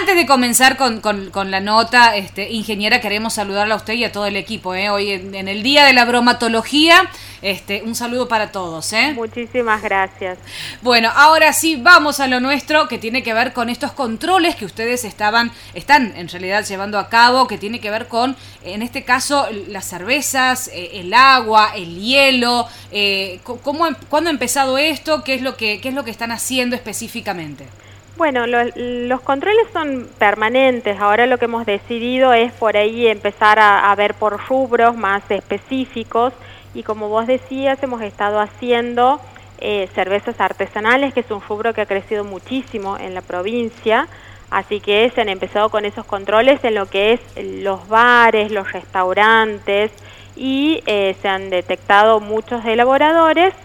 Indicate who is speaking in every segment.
Speaker 1: Antes de comenzar con la nota, ingeniera, queremos saludarla a usted y a todo el equipo, hoy en el Día de la Bromatología, un saludo para todos,
Speaker 2: Muchísimas gracias.
Speaker 1: Bueno, ahora sí, vamos a lo nuestro, que tiene que ver con estos controles que ustedes están en realidad llevando a cabo, que tiene que ver con, en este caso, las cervezas, el agua, el hielo. ¿Cuándo ha empezado esto? ¿Qué es lo que están haciendo específicamente?
Speaker 2: Bueno, los controles son permanentes. Ahora lo que hemos decidido es por ahí empezar a ver por rubros más específicos, y como vos decías, hemos estado haciendo cervezas artesanales, que es un rubro que ha crecido muchísimo en la provincia, así que se han empezado con esos controles en lo que es los bares, los restaurantes, y se han detectado muchos elaboradores,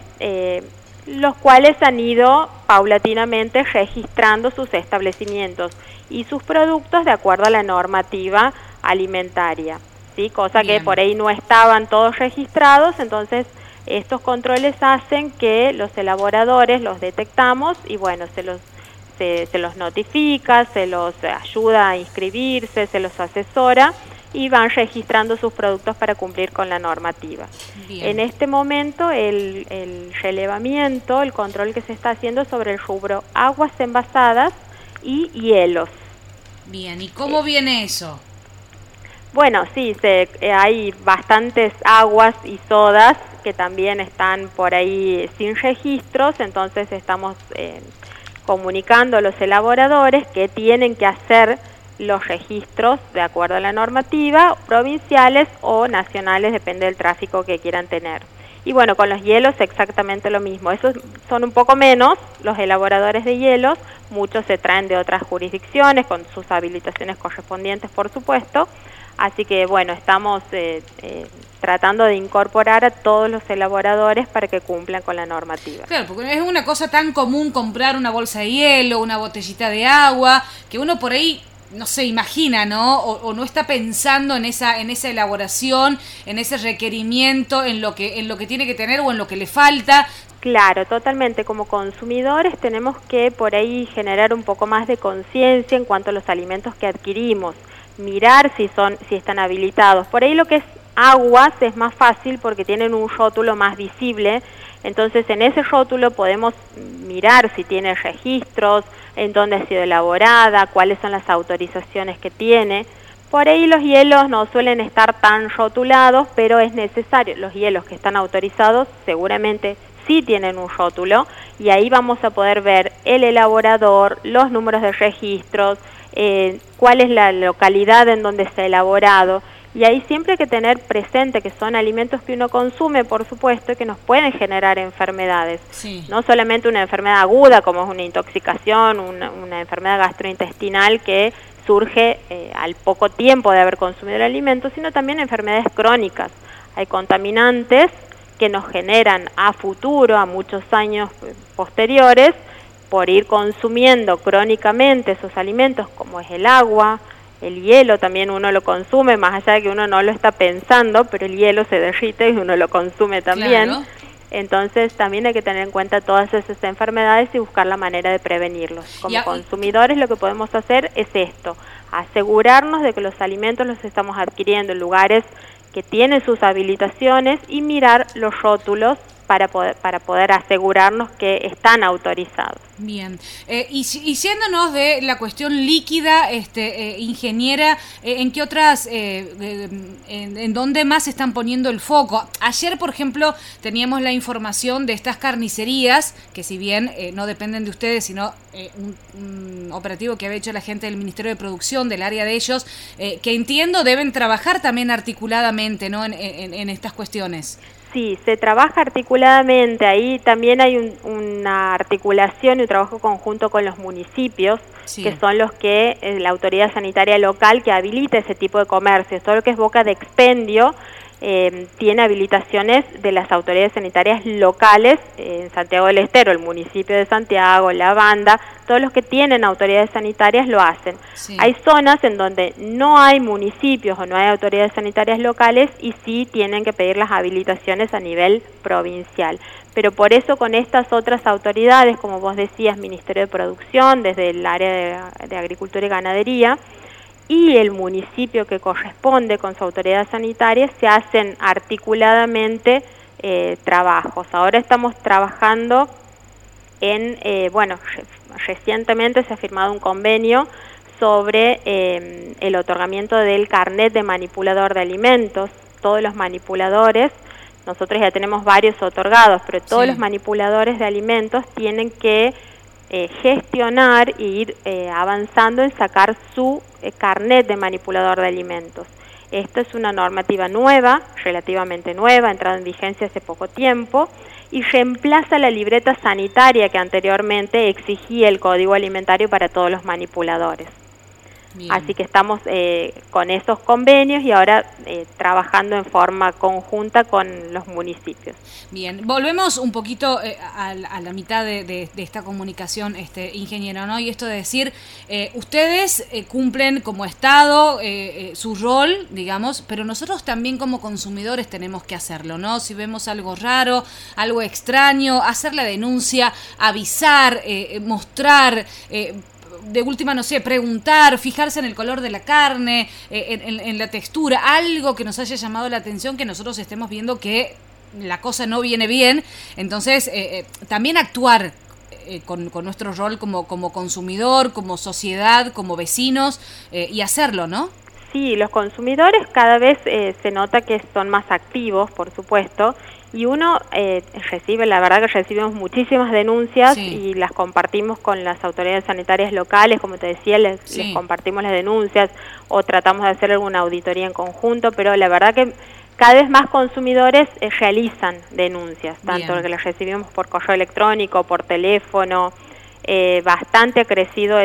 Speaker 2: los cuales han ido paulatinamente registrando sus establecimientos y sus productos de acuerdo a la normativa alimentaria, ¿sí? Cosa
Speaker 1: Bien.
Speaker 2: que por ahí no estaban todos registrados. Entonces estos controles hacen que los elaboradores los detectamos y bueno, se los notifica, se los ayuda a inscribirse, se los asesora y van registrando sus productos para cumplir con la normativa.
Speaker 1: Bien.
Speaker 2: En este momento el relevamiento, el control que se está haciendo sobre el rubro aguas envasadas y hielos.
Speaker 1: Bien, ¿y cómo viene eso?
Speaker 2: Bueno, sí, hay bastantes aguas y sodas que también están por ahí sin registros, entonces estamos comunicando a los elaboradores que tienen que hacer los registros de acuerdo a la normativa, provinciales o nacionales, depende del tráfico que quieran tener. Y bueno, con los hielos exactamente lo mismo. Esos son un poco menos los elaboradores de hielos, muchos se traen de otras jurisdicciones con sus habilitaciones correspondientes, por supuesto. Así que bueno, estamos tratando de incorporar a todos los elaboradores para que cumplan con la normativa.
Speaker 1: Claro, porque es una cosa tan común comprar una bolsa de hielo, una botellita de agua, que uno por ahí no se imagina, ¿no? O no está pensando en esa elaboración, en ese requerimiento, en lo que tiene que tener o en lo que le falta.
Speaker 2: Claro, totalmente. Como consumidores tenemos que por ahí generar un poco más de conciencia en cuanto a los alimentos que adquirimos, mirar si están habilitados. Por ahí lo que es aguas es más fácil porque tienen un rótulo más visible, entonces en ese rótulo podemos mirar si tiene registros, en dónde ha sido elaborada, cuáles son las autorizaciones que tiene. Por ahí los hielos no suelen estar tan rotulados, pero es necesario. Los hielos que están autorizados seguramente sí tienen un rótulo, y ahí vamos a poder ver el elaborador, los números de registros, cuál es la localidad en donde se ha elaborado. Y ahí siempre hay que tener presente que son alimentos que uno consume, por supuesto, y que nos pueden generar enfermedades.
Speaker 1: Sí.
Speaker 2: No solamente una enfermedad aguda, como es una intoxicación, una enfermedad gastrointestinal que surge al poco tiempo de haber consumido el alimento, sino también enfermedades crónicas. Hay contaminantes que nos generan a futuro, a muchos años posteriores, por ir consumiendo crónicamente esos alimentos, como es el agua. El hielo también uno lo consume, más allá de que uno no lo está pensando, pero el hielo se derrite y uno lo consume también.
Speaker 1: Claro.
Speaker 2: Entonces también hay que tener en cuenta todas esas enfermedades y buscar la manera de prevenirlos. Como consumidores lo que podemos hacer es esto, asegurarnos de que los alimentos los estamos adquiriendo en lugares que tienen sus habilitaciones y mirar los rótulos para poder asegurarnos que están autorizados.
Speaker 1: Bien, y yéndonos de la cuestión líquida, ingeniera, ¿en qué otras, en dónde más se están poniendo el foco? Ayer, por ejemplo, teníamos la información de estas carnicerías, que si bien no dependen de ustedes, sino un operativo que había hecho la gente del Ministerio de Producción, del área de ellos, que entiendo deben trabajar también articuladamente, ¿no? en estas cuestiones.
Speaker 2: Sí, se trabaja articuladamente, ahí también hay una articulación y un trabajo conjunto con los municipios, sí, que son los que, la autoridad sanitaria local que habilita ese tipo de comercios, todo lo que es boca de expendio, tiene habilitaciones de las autoridades sanitarias locales en Santiago del Estero, el municipio de Santiago, la banda, todos los que tienen autoridades sanitarias lo hacen. Sí. Hay zonas en donde no hay municipios o no hay autoridades sanitarias locales y sí tienen que pedir las habilitaciones a nivel provincial. Pero por eso con estas otras autoridades, como vos decías, Ministerio de Producción, desde el área de Agricultura y Ganadería, y el municipio que corresponde con su autoridad sanitaria, se hacen articuladamente trabajos. Ahora estamos trabajando en, recientemente se ha firmado un convenio sobre el otorgamiento del carnet de manipulador de alimentos. Todos los manipuladores, nosotros ya tenemos varios otorgados, pero todos los manipuladores de alimentos tienen que gestionar e ir avanzando en sacar su carnet de manipulador de alimentos. Esto es una normativa nueva, relativamente nueva, entrada en vigencia hace poco tiempo, y reemplaza la libreta sanitaria que anteriormente exigía el código alimentario para todos los manipuladores. Bien. Así que estamos con esos convenios y ahora trabajando en forma conjunta con los municipios.
Speaker 1: Bien, volvemos un poquito a la mitad de esta comunicación, ingeniero, ¿no? Y esto de decir, ustedes cumplen como Estado su rol, digamos, pero nosotros también como consumidores tenemos que hacerlo, ¿no? Si vemos algo raro, algo extraño, hacer la denuncia, avisar, mostrar, de última, no sé, preguntar, fijarse en el color de la carne, en la textura, algo que nos haya llamado la atención, que nosotros estemos viendo que la cosa no viene bien. Entonces, también actuar con nuestro rol como consumidor, como sociedad, como vecinos, y hacerlo, ¿no?
Speaker 2: Sí, los consumidores cada vez se nota que son más activos, por supuesto, y uno recibe, la verdad que recibimos muchísimas denuncias y las compartimos con las autoridades sanitarias locales, como te decía, les compartimos las denuncias o tratamos de hacer alguna auditoría en conjunto, pero la verdad que cada vez más consumidores realizan denuncias, tanto que las recibimos por correo electrónico, por teléfono. Bastante ha crecido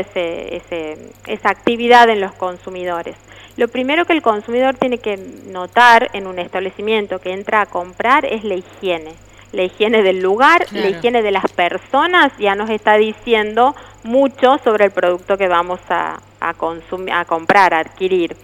Speaker 2: esa actividad en los consumidores. Lo primero que el consumidor tiene que notar en un establecimiento que entra a comprar es la higiene del lugar, la higiene de las personas. Ya nos está diciendo mucho sobre el producto que vamos a comprar, a adquirir.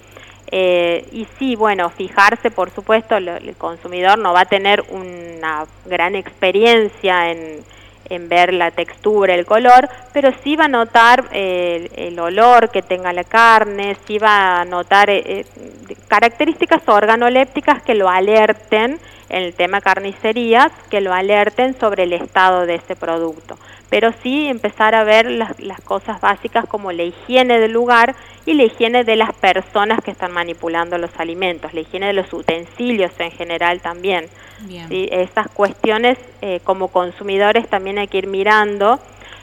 Speaker 2: Y sí, bueno, fijarse, por supuesto, el consumidor no va a tener una gran experiencia en ver la textura, el color, pero sí va a notar el olor que tenga la carne, sí va a notar características organolépticas que lo alerten, en el tema carnicerías, que lo alerten sobre el estado de ese producto. Pero sí empezar a ver las cosas básicas como la higiene del lugar y la higiene de las personas que están manipulando los alimentos, la higiene de los utensilios en general también. ¿Sí? Esas cuestiones como consumidores también hay que ir mirando,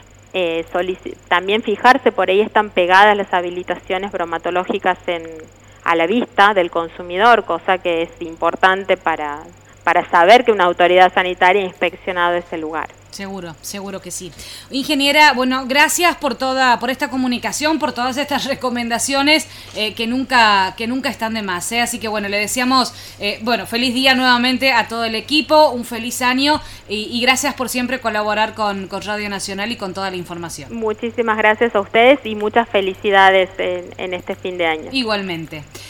Speaker 2: también fijarse, por ahí están pegadas las habilitaciones bromatológicas a la vista del consumidor, cosa que es importante para saber que una autoridad sanitaria ha inspeccionado ese lugar.
Speaker 1: Seguro que sí. Ingeniera, bueno, gracias por esta comunicación, por todas estas recomendaciones que nunca están de más, ¿eh? Así que bueno, le deseamos feliz día nuevamente a todo el equipo, un feliz año y gracias por siempre colaborar con Radio Nacional y con toda la información.
Speaker 2: Muchísimas gracias a ustedes y muchas felicidades en este fin de año.
Speaker 1: Igualmente.